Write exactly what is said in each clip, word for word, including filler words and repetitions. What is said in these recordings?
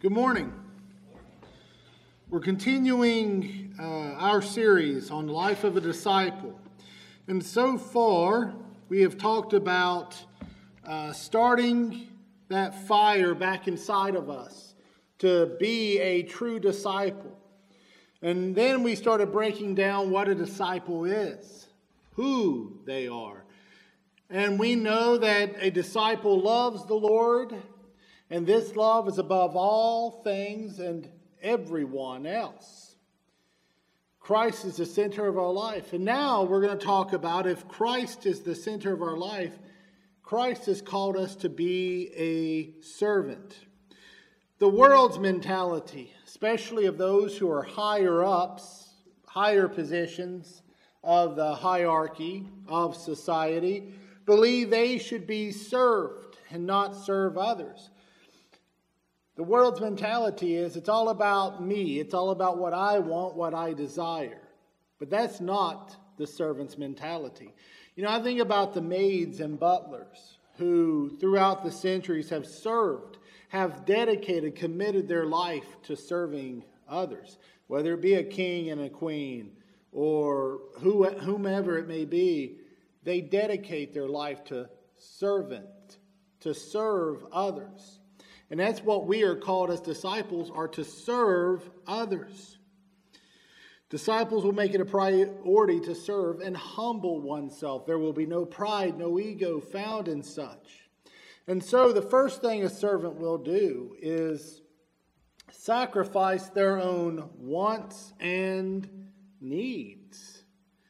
Good morning. We're continuing uh, our series on the life of a disciple. And so far, we have talked about uh, starting that fire back inside of us to be a true disciple. And then we started breaking down what a disciple is, who they are. And we know that a disciple loves the Lord, and this love is above all things and everyone else. Christ is the center of our life. And now we're going to talk about if Christ is the center of our life, Christ has called us to be a servant. The world's mentality, especially of those who are higher ups, higher positions of the hierarchy of society, believe they should be served and not serve others. The world's mentality is it's all about me. It's all about what I want, what I desire. But that's not the servant's mentality. You know, I think about the maids and butlers who throughout the centuries have served, have dedicated, committed their life to serving others, whether it be a king and a queen or who, whomever it may be. They dedicate their life to servant, to serve others. And that's what we are called as disciples, are to serve others. Disciples will make it a priority to serve and humble oneself. There will be no pride, no ego found in such. And so the first thing a servant will do is sacrifice their own wants and needs.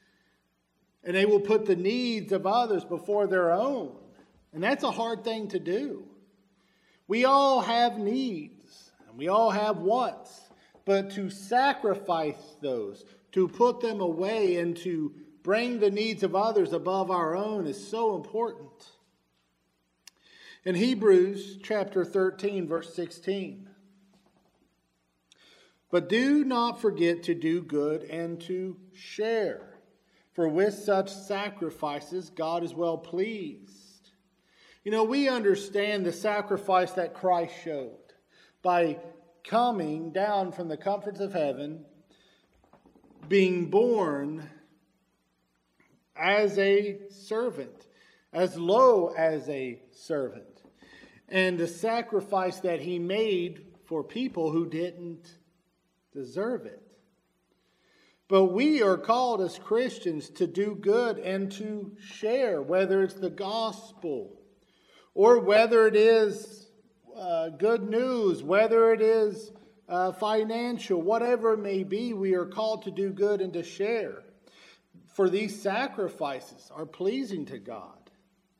And they will put the needs of others before their own. And that's a hard thing to do. We all have needs, and we all have wants, but to sacrifice those, to put them away and to bring the needs of others above our own is so important. In Hebrews chapter thirteen, verse sixteen, "But do not forget to do good and to share, for with such sacrifices God is well pleased." You know, we understand the sacrifice that Christ showed by coming down from the comforts of heaven, being born as a servant, as low as a servant, and the sacrifice that he made for people who didn't deserve it. But we are called as Christians to do good and to share, whether it's the gospel, or whether it is uh, good news, whether it is uh, financial, whatever it may be, we are called to do good and to share. For these sacrifices are pleasing to God.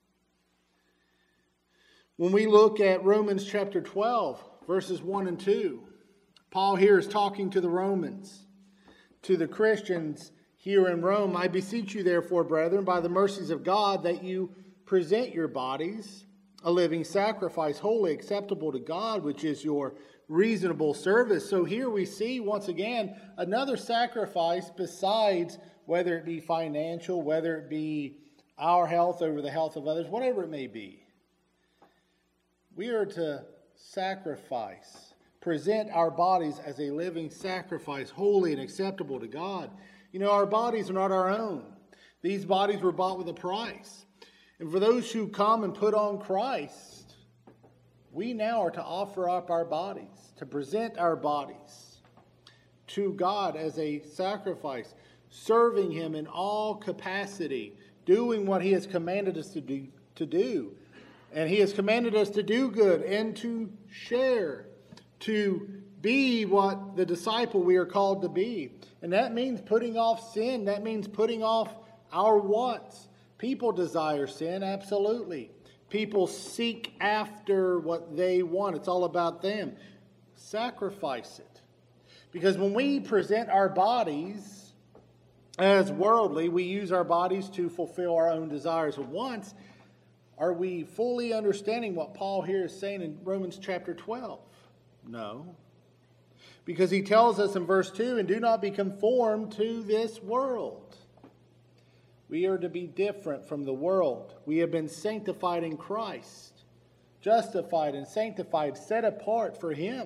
When we look at Romans chapter twelve, verses one and two, Paul here is talking to the Romans, to the Christians here in Rome. "I beseech you, therefore, brethren, by the mercies of God, that you present your bodies a living sacrifice, wholly acceptable to God, which is your reasonable service." So here we see, once again, another sacrifice besides whether it be financial, whether it be our health over the health of others, whatever it may be. We are to sacrifice, present our bodies as a living sacrifice, holy and acceptable to God. You know, our bodies are not our own. These bodies were bought with a price. And for those who come and put on Christ, we now are to offer up our bodies, to present our bodies to God as a sacrifice, serving Him in all capacity, doing what He has commanded us to do. To do. And He has commanded us to do good and to share, to be what the disciple we are called to be. And that means putting off sin. That means putting off our wants. People desire sin, absolutely. People seek after what they want. It's all about them. Sacrifice it. Because when we present our bodies as worldly, we use our bodies to fulfill our own desires and wants. Are we fully understanding what Paul here is saying in Romans chapter twelve? No. Because he tells us in verse two, "And do not be conformed to this world." We are to be different from the world. We have been sanctified in Christ, justified and sanctified, set apart for Him.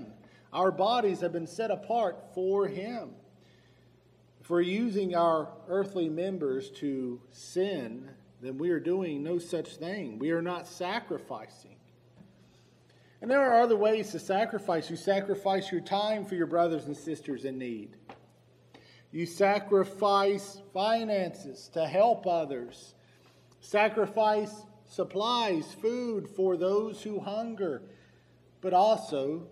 Our bodies have been set apart for Him. If we're using our earthly members to sin, then we are doing no such thing. We are not sacrificing. And there are other ways to sacrifice. You sacrifice your time for your brothers and sisters in need. You sacrifice finances to help others. Sacrifice supplies, food for those who hunger. But also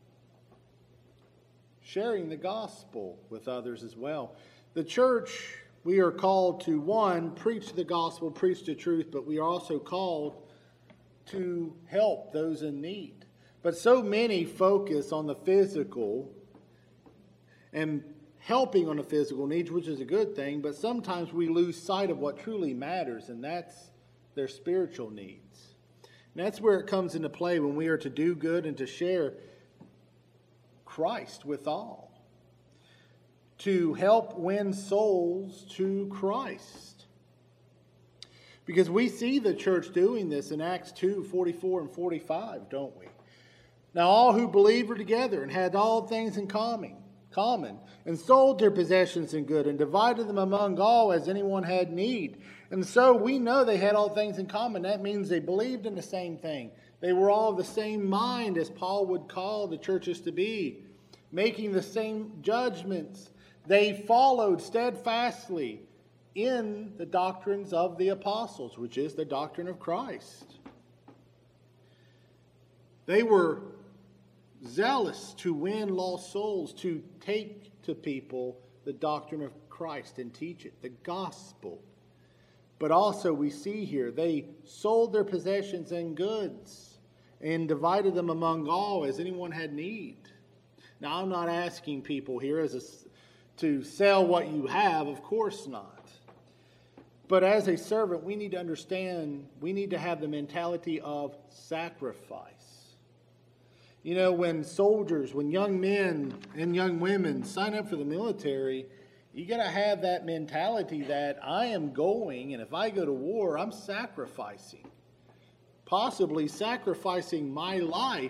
sharing the gospel with others as well. The church, we are called to, one, preach the gospel, preach the truth, but we are also called to help those in need. But so many focus on the physical and helping on the physical needs, which is a good thing, but sometimes we lose sight of what truly matters, and that's their spiritual needs. And that's where it comes into play when we are to do good and to share Christ with all, to help win souls to Christ. Because we see the church doing this in Acts two, forty-four and forty-five, don't we? Now all who believed were together and had all things in common, common, and sold their possessions and good, and divided them among all as anyone had need. And so we know they had all things in common. That means they believed in the same thing. They were all of the same mind, as Paul would call the churches to be, making the same judgments. They followed steadfastly in the doctrines of the apostles, which is the doctrine of Christ. They were zealous to win lost souls, to take to people the doctrine of Christ and teach it, the gospel. But also we see here, they sold their possessions and goods and divided them among all as anyone had need. Now, I'm not asking people here as a, to sell what you have, of course not. But as a servant, we need to understand, we need to have the mentality of sacrifice. You know, when soldiers, when young men and young women sign up for the military, you got to have that mentality that I am going, and if I go to war, I'm sacrificing. Possibly sacrificing my life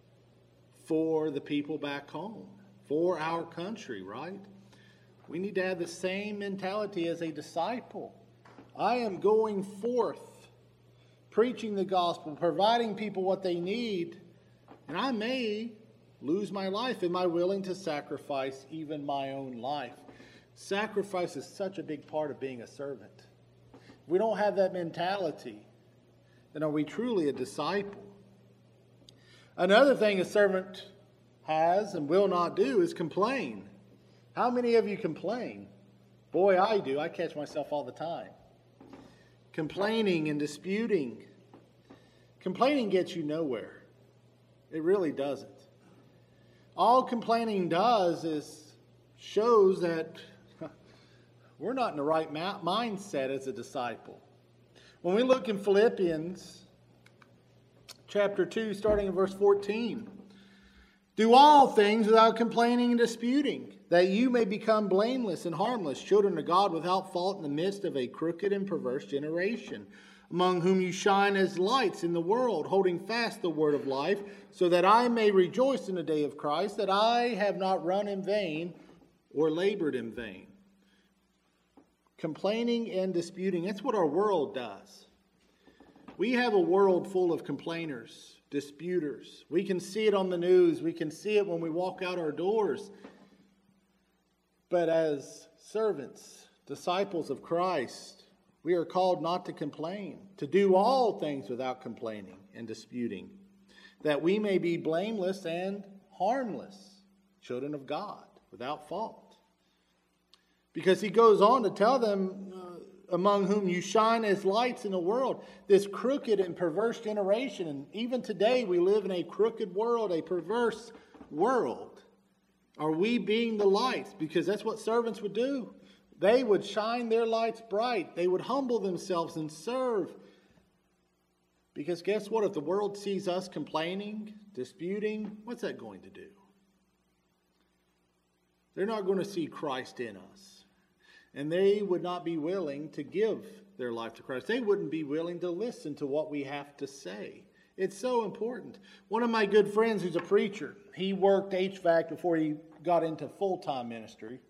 for the people back home, for our country, right? We need to have the same mentality as a disciple. I am going forth, preaching the gospel, providing people what they need, and I may lose my life. Am I willing to sacrifice even my own life? Sacrifice is such a big part of being a servant. If we don't have that mentality, then are we truly a disciple? Another thing a servant has and will not do is complain. How many of you complain? Boy, I do. I catch myself all the time. Complaining and disputing. Complaining gets you nowhere. It really doesn't. All complaining does is shows that we're not in the right mindset as a disciple. When we look in Philippians chapter two, starting in verse fourteen, do all things without complaining and disputing, that you may become blameless and harmless, children of God without fault in the midst of a crooked and perverse generation, among whom you shine as lights in the world, holding fast the word of life, so that I may rejoice in the day of Christ, that I have not run in vain or labored in vain. Complaining and disputing, that's what our world does. We have a world full of complainers, disputers. We can see it on the news. We can see it when we walk out our doors. But as servants, disciples of Christ, we are called not to complain, to do all things without complaining and disputing, that we may be blameless and harmless, children of God, without fault. Because he goes on to tell them, uh, among whom you shine as lights in the world, this crooked and perverse generation. And even today we live in a crooked world, a perverse world. Are we being the lights? Because that's what servants would do. They would shine their lights bright. They would humble themselves and serve. Because guess what? If the world sees us complaining, disputing, what's that going to do? They're not going to see Christ in us. And they would not be willing to give their life to Christ. They wouldn't be willing to listen to what we have to say It's so important. One of my good friends who's a preacher, he worked H V A C before he got into full-time ministry.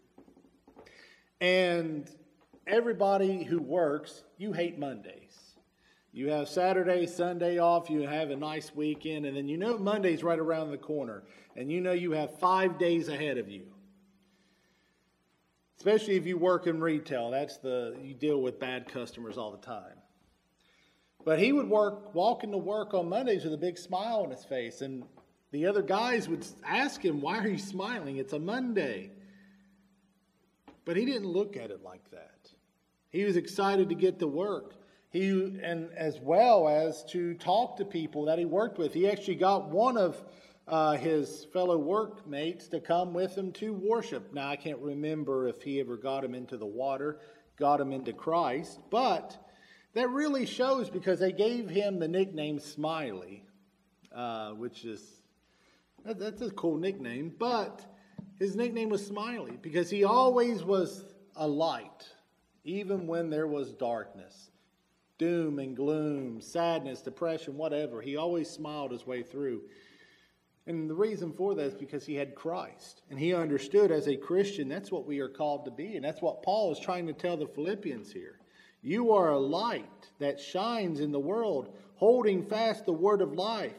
And everybody who works, you hate Mondays. You have Saturday, Sunday off, you have a nice weekend, and then you know Monday's right around the corner, and you know you have five days ahead of you. Especially if you work in retail, that's the you deal with bad customers all the time. But he would work, walk into work on Mondays with a big smile on his face, and the other guys would ask him, "Why are you smiling? It's a Monday." But he didn't look at it like that. He was excited to get to work. He and as well as to talk to people that he worked with. He actually got one of uh, his fellow workmates to come with him to worship. Now, I can't remember if he ever got him into the water, got him into Christ, but that really shows because they gave him the nickname Smiley, uh, which is, that, that's a cool nickname, but his nickname was Smiley because he always was a light, even when there was darkness. Doom and gloom, sadness, depression, whatever. He always smiled his way through. And the reason for that is because he had Christ. And he understood as a Christian, that's what we are called to be. And that's what Paul is trying to tell the Philippians here. You are a light that shines in the world, holding fast the word of life.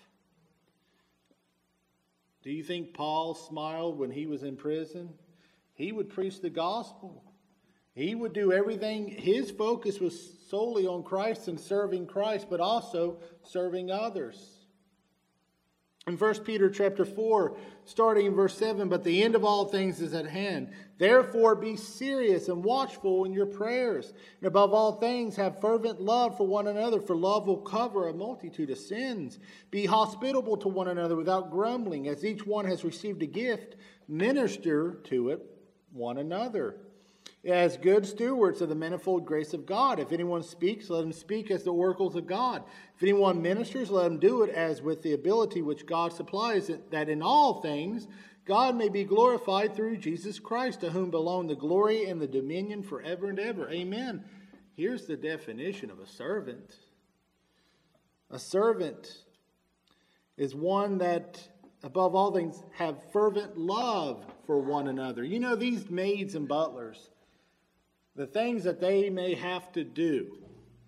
Do you think Paul smiled when he was in prison? He would preach the gospel. He would do everything. His focus was solely on Christ and serving Christ, but also serving others. In First Peter chapter four, starting in verse seven, but the end of all things is at hand. Therefore be serious and watchful in your prayers. And above all things have fervent love for one another, for love will cover a multitude of sins. Be hospitable to one another without grumbling. As each one has received a gift, minister to it one another, as good stewards of the manifold grace of God. If anyone speaks, let him speak as the oracles of God. If anyone ministers, let him do it as with the ability which God supplies, that in all things God may be glorified through Jesus Christ, to whom belong the glory and the dominion forever and ever. Amen. Here's the definition of a servant. A servant is one that, above all things, have fervent love for one another. You know, these maids and butlers, the things that they may have to do,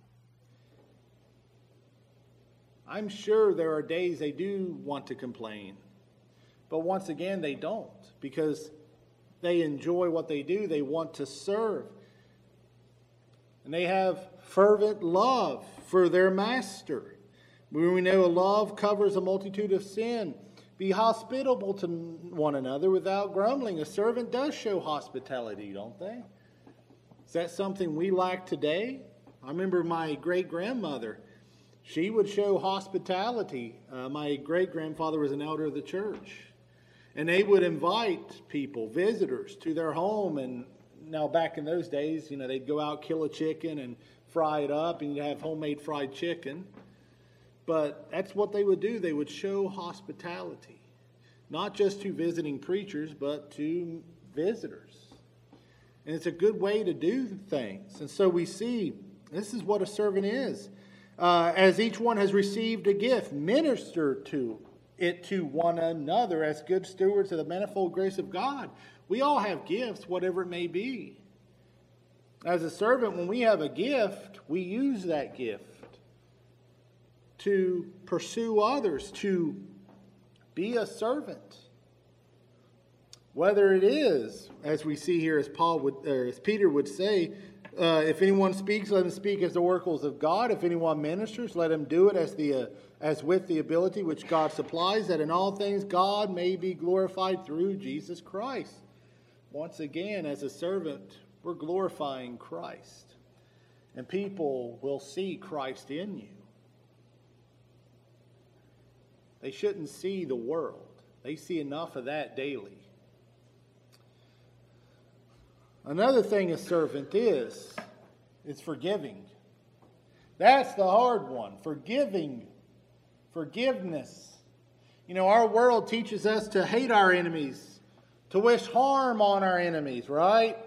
I'm sure there are days they do want to complain. But once again, they don't, because they enjoy what they do. They want to serve. And they have fervent love for their master. We know love covers a multitude of sin. Be hospitable to one another without grumbling. A servant does show hospitality, don't they? Is that something we lack today? I remember my great-grandmother. She would show hospitality. Uh, my great-grandfather was an elder of the church. And they would invite people, visitors, to their home. And now back in those days, you know, they'd go out, kill a chicken, and fry it up, and you'd have homemade fried chicken. But that's what they would do. They would show hospitality. Not just to visiting preachers, but to visitors. And it's a good way to do things. And so we see, this is what a servant is. Uh, as each one has received a gift, minister to it to one another as good stewards of the manifold grace of God. We all have gifts, whatever it may be. As a servant, when we have a gift, we use that gift to pursue others, to be a servant. Whether it is, as we see here, as Paul would, or as Peter would say, uh, if anyone speaks, let him speak as the oracles of God. If anyone ministers, let him do it as the uh, as with the ability which God supplies, that in all things God may be glorified through Jesus Christ. Once again, as a servant, we're glorifying Christ, and people will see Christ in you. They shouldn't see the world. They see enough of that daily. Another thing a servant is, is forgiving. That's the hard one. Forgiving. Forgiveness. You know, our world teaches us to hate our enemies, to wish harm on our enemies, right?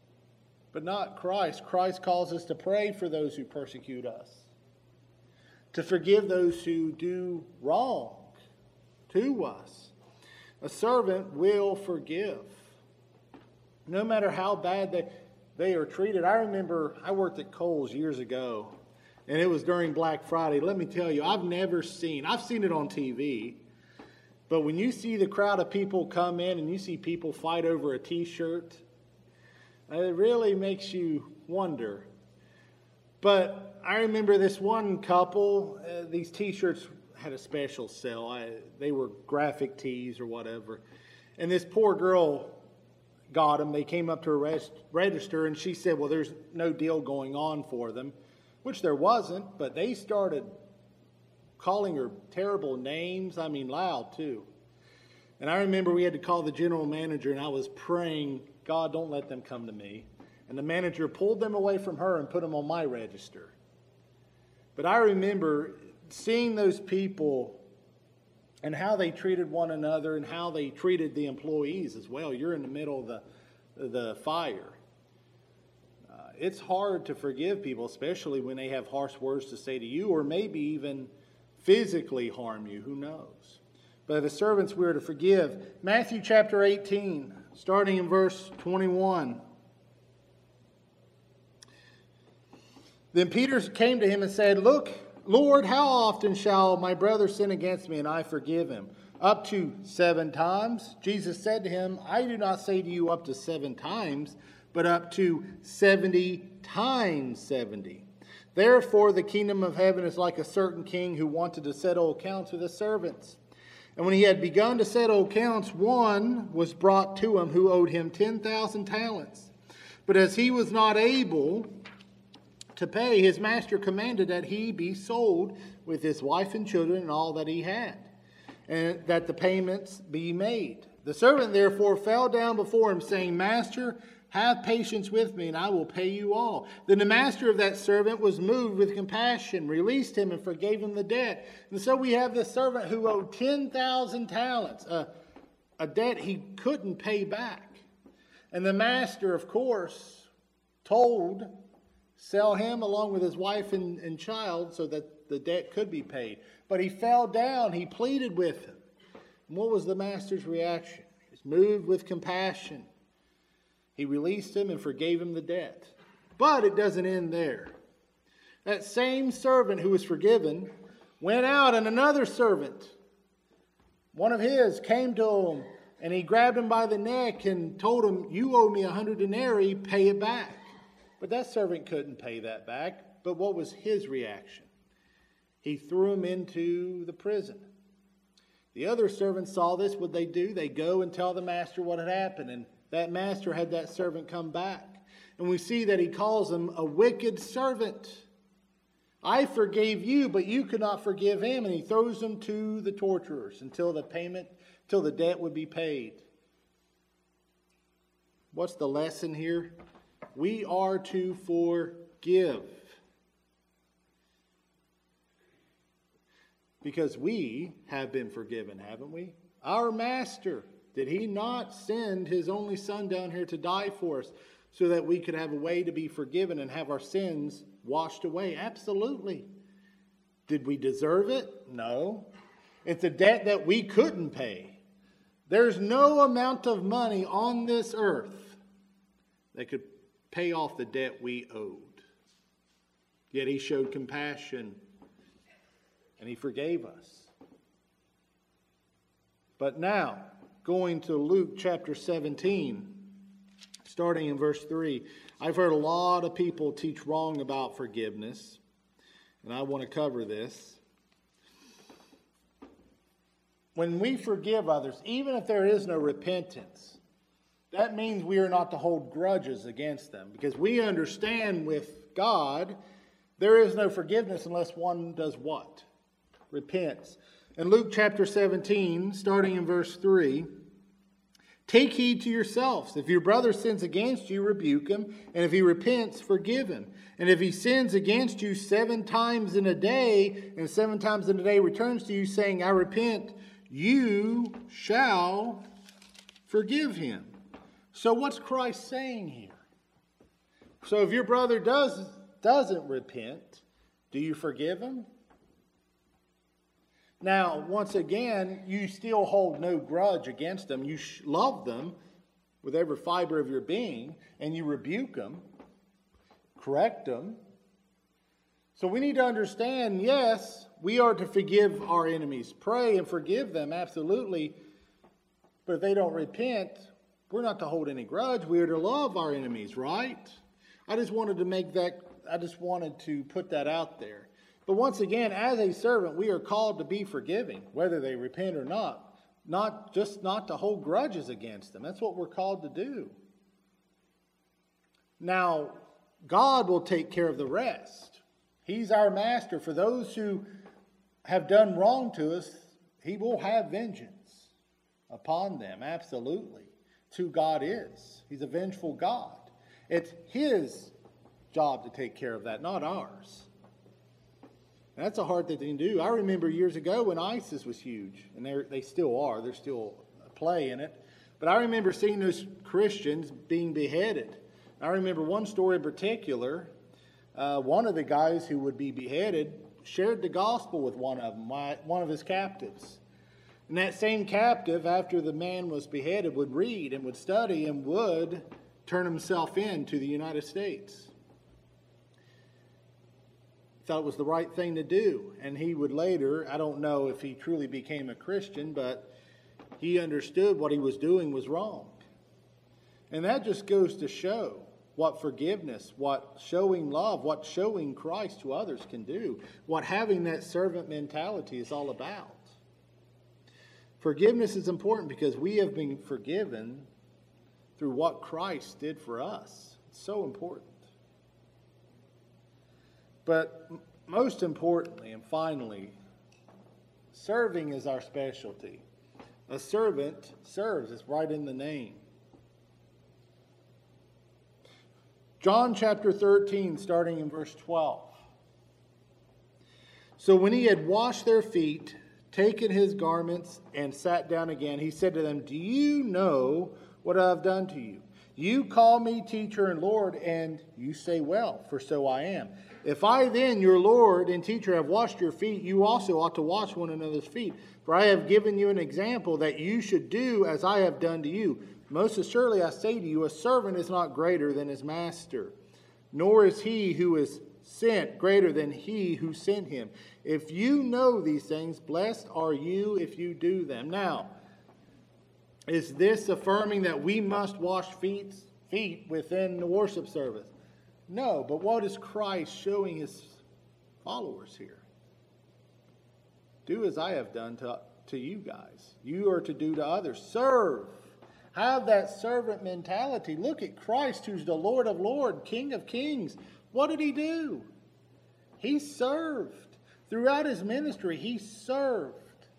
But not Christ. Christ calls us to pray for those who persecute us, to forgive those who do wrong to us. A servant will forgive, no matter how bad they, they are treated. I remember I worked at Kohl's years ago, and it was during Black Friday. Let me tell you, I've never seen, I've seen it on T V, but when you see the crowd of people come in and you see people fight over a t-shirt, it really makes you wonder. But I remember this one couple, uh, these t-shirts had a special sale. I, they were graphic tees or whatever. And this poor girl got them. They came up to her res- register and she said, well, there's no deal going on for them, which there wasn't, but they started calling her terrible names. I mean, loud too. And I remember we had to call the general manager, and I was praying, God, don't let them come to me. And the manager pulled them away from her and put them on my register. But I remember seeing those people and how they treated one another and how they treated the employees as well. You're in the middle of the, the fire. Uh, it's hard to forgive people, especially when they have harsh words to say to you, or maybe even physically harm you. Who knows? But the servants we are to forgive. Matthew chapter eighteen, starting in verse twenty-one. Then Peter came to him and said, Look, Lord, how often shall my brother sin against me and I forgive him? Up to seven times? Jesus said to him, I do not say to you up to seven times, but up to seventy times seventy. Therefore the kingdom of heaven is like a certain king who wanted to settle accounts with his servants. And when he had begun to settle accounts, one was brought to him who owed him ten thousand talents. But as he was not able to pay, his master commanded that he be sold with his wife and children and all that he had, and that the payments be made. The servant therefore fell down before him, saying, Master, have patience with me, and I will pay you all. Then the master of that servant was moved with compassion, released him, and forgave him the debt. And so we have this servant who owed ten thousand talents, a, a debt he couldn't pay back. And the master, of course, told sell him along with his wife and, and child so that the debt could be paid. But he fell down. He pleaded with him. And what was the master's reaction? He was moved with compassion. He released him and forgave him the debt. But it doesn't end there. That same servant who was forgiven went out, and another servant, one of his, came to him, and he grabbed him by the neck and told him, You owe me a hundred denarii, pay it back. But that servant couldn't pay that back. But what was his reaction? He threw him into the prison. The other servants saw this. What they do? They go and tell the master what had happened. And that master had that servant come back. And we see that he calls him a wicked servant. I forgave you, but you could not forgive him. And he throws him to the torturers until the payment, till the debt would be paid. What's the lesson here? We are to forgive. Because we have been forgiven, haven't we? Our master, did he not send his only son down here to die for us so that we could have a way to be forgiven and have our sins washed away? Absolutely. Did we deserve it? No. It's a debt that we couldn't pay. There's no amount of money on this earth that could pay off the debt we owed. Yet he showed compassion and he forgave us. But now, going to Luke chapter seventeen, starting in verse three, I've heard a lot of people teach wrong about forgiveness, and I want to cover this. When we forgive others, even if there is no repentance, that means we are not to hold grudges against them, because we understand with God there is no forgiveness unless one does what? Repents. In Luke chapter seventeen, starting in verse three, take heed to yourselves. If your brother sins against you, rebuke him, and if he repents, forgive him. And if he sins against you seven times in a day, and seven times in a day returns to you saying, I repent, you shall forgive him. So what's Christ saying here? So if your brother does, doesn't repent, do you forgive him? Now, once again, you still hold no grudge against them. You love them with every fiber of your being, and you rebuke them, correct them. So we need to understand, yes, we are to forgive our enemies. Pray and forgive them, absolutely. But if they don't repent, we're not to hold any grudge. We are to love our enemies, right? I just wanted to make that, I just wanted to put that out there. But once again, as a servant, we are called to be forgiving, whether they repent or not. Not just not to hold grudges against them. That's what we're called to do. Now, God will take care of the rest. He's our master. For those who have done wrong to us, He will have vengeance upon them, absolutely. It's who God is. He's a vengeful God. It's His job to take care of that, not ours. And that's a hard thing to do. I remember years ago when ISIS was huge, and they still are. There's still a play in it. But I remember seeing those Christians being beheaded. I remember one story in particular. Uh, one of the guys who would be beheaded shared the gospel with one of them, one of his captives. And that same captive, after the man was beheaded, would read and would study and would turn himself in to the United States. Thought it was the right thing to do. And he would later, I don't know if he truly became a Christian, but he understood what he was doing was wrong. And that just goes to show what forgiveness, what showing love, what showing Christ to others can do, what having that servant mentality is all about. Forgiveness is important because we have been forgiven through what Christ did for us. It's so important. But most importantly and finally, serving is our specialty. A servant serves. It's right in the name. John chapter thirteen, starting in verse twelve. So when he had washed their feet, taken his garments, and sat down again, he said to them, "Do you know what I have done to you? You call me teacher and Lord, and you say, well, for so I am. If I then, your Lord and teacher, have washed your feet, you also ought to wash one another's feet. For I have given you an example that you should do as I have done to you. Most assuredly I say to you, a servant is not greater than his master, nor is he who is sent greater than he who sent him. If you know these things, blessed are you if you do them." Now, is this affirming that we must wash feet, feet within the worship service? No, but what is Christ showing his followers here? Do as I have done to, to you guys. You are to do to others. Serve. Have that servant mentality. Look at Christ, who's the Lord of Lords, King of Kings. What did he do? He served. Throughout his ministry, he served.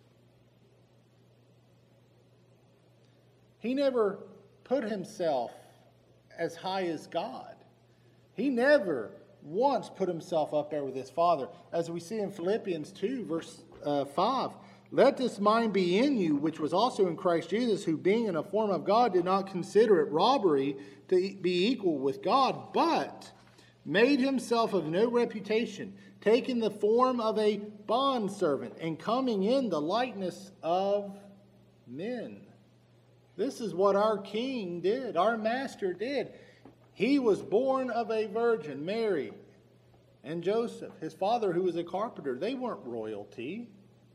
He never put himself as high as God. He never once put himself up there with his Father. As we see in Philippians two, verse uh, five, "Let this mind be in you, which was also in Christ Jesus, who being in a form of God did not consider it robbery to be equal with God, but made himself of no reputation, taking the form of a bondservant, and coming in the likeness of men." This is what our King did, our Master did. He was born of a virgin, Mary, and Joseph, his father, who was a carpenter. They weren't royalty.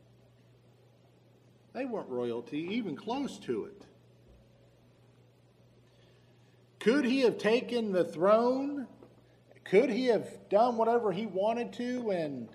They weren't royalty, even close to it. Could he have taken the throne? Could he have done whatever he wanted to and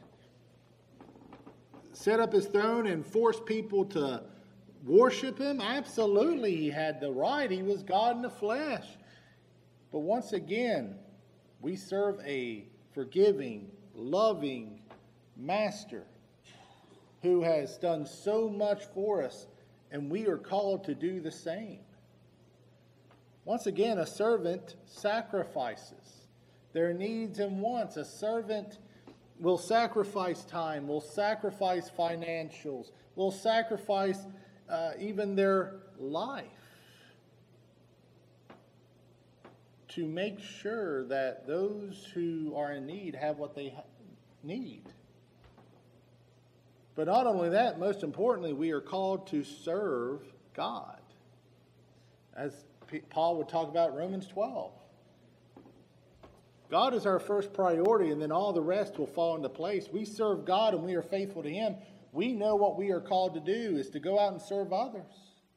set up his throne and force people to worship him? Absolutely, he had the right. He was God in the flesh. But once again, we serve a forgiving, loving master who has done so much for us, and we are called to do the same. Once again, a servant sacrifices their needs and wants. A servant will sacrifice time, will sacrifice financials, will sacrifice uh, even their life to make sure that those who are in need have what they ha- need. But not only that, most importantly, we are called to serve God. As Paul would talk about in Romans twelve. God is our first priority, and then all the rest will fall into place. We serve God and we are faithful to Him. We know what we are called to do is to go out and serve others.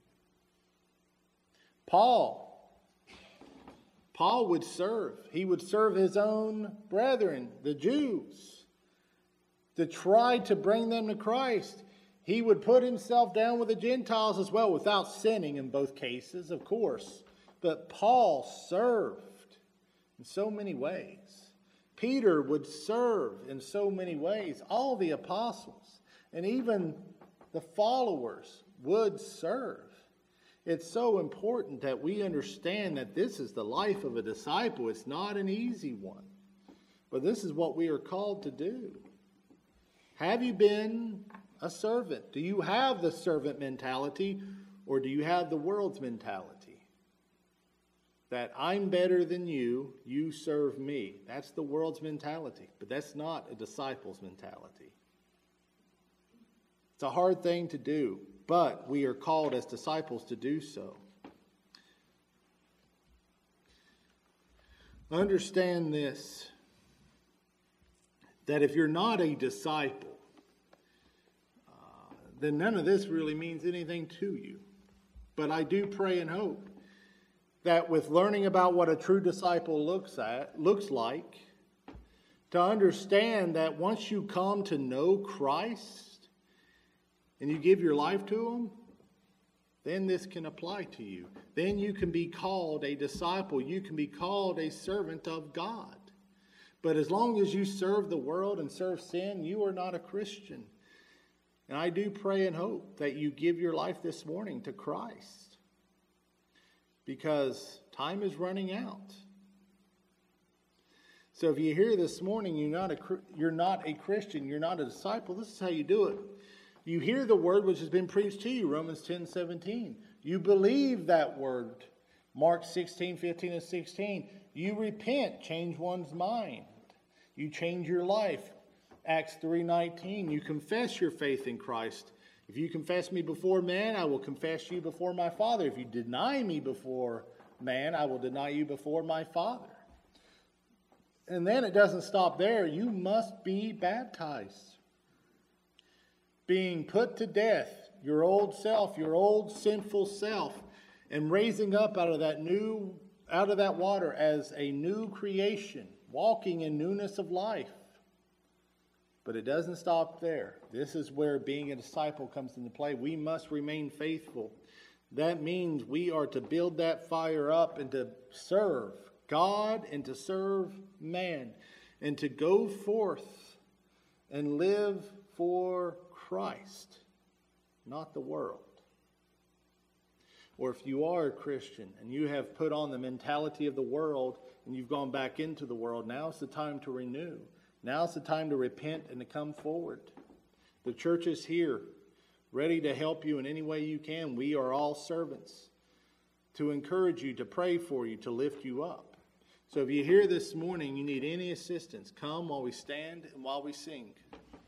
Paul. Paul would serve. He would serve his own brethren, the Jews, to try to bring them to Christ. He would put himself down with the Gentiles as well, without sinning in both cases, of course. But Paul served in so many ways. Peter would serve in so many ways. All the apostles and even the followers would serve. It's so important that we understand that this is the life of a disciple. It's not an easy one. But this is what we are called to do. Have you been a servant? Do you have the servant mentality, or do you have the world's mentality? That I'm better than you, you serve me. That's the world's mentality, but that's not a disciple's mentality. It's a hard thing to do, but we are called as disciples to do so. Understand this, that if you're not a disciple, uh, then none of this really means anything to you. But I do pray and hope that with learning about what a true disciple looks at, looks like, to understand that once you come to know Christ and you give your life to Him, then this can apply to you. Then you can be called a disciple. You can be called a servant of God. But as long as you serve the world and serve sin, you are not a Christian. And I do pray and hope that you give your life this morning to Christ, because time is running out. So if you're here this morning, you're not a, you're not a Christian, you're not a disciple, this is how you do it. You hear the word which has been preached to you, Romans ten seventeen. You believe that word, Mark sixteen, fifteen, and sixteen. You repent, change one's mind. You change your life, Acts three nineteen. You confess your faith in Christ. If you confess me before man, I will confess you before my Father. If you deny me before man, I will deny you before my Father. And then it doesn't stop there. You must be baptized. Being put to death, your old self, your old sinful self, and raising up out of that new, out of that water as a new creation, walking in newness of life. But it doesn't stop there. This is where being a disciple comes into play. We must remain faithful. That means we are to build that fire up and to serve God and to serve man and to go forth and live for Christ, not the world. Or if you are a Christian and you have put on the mentality of the world and you've gone back into the world, now's the time to renew. Now's the time to repent and to come forward. The church is here, ready to help you in any way you can. We are all servants to encourage you, to pray for you, to lift you up. So if you're here this morning, you need any assistance, come while we stand and while we sing.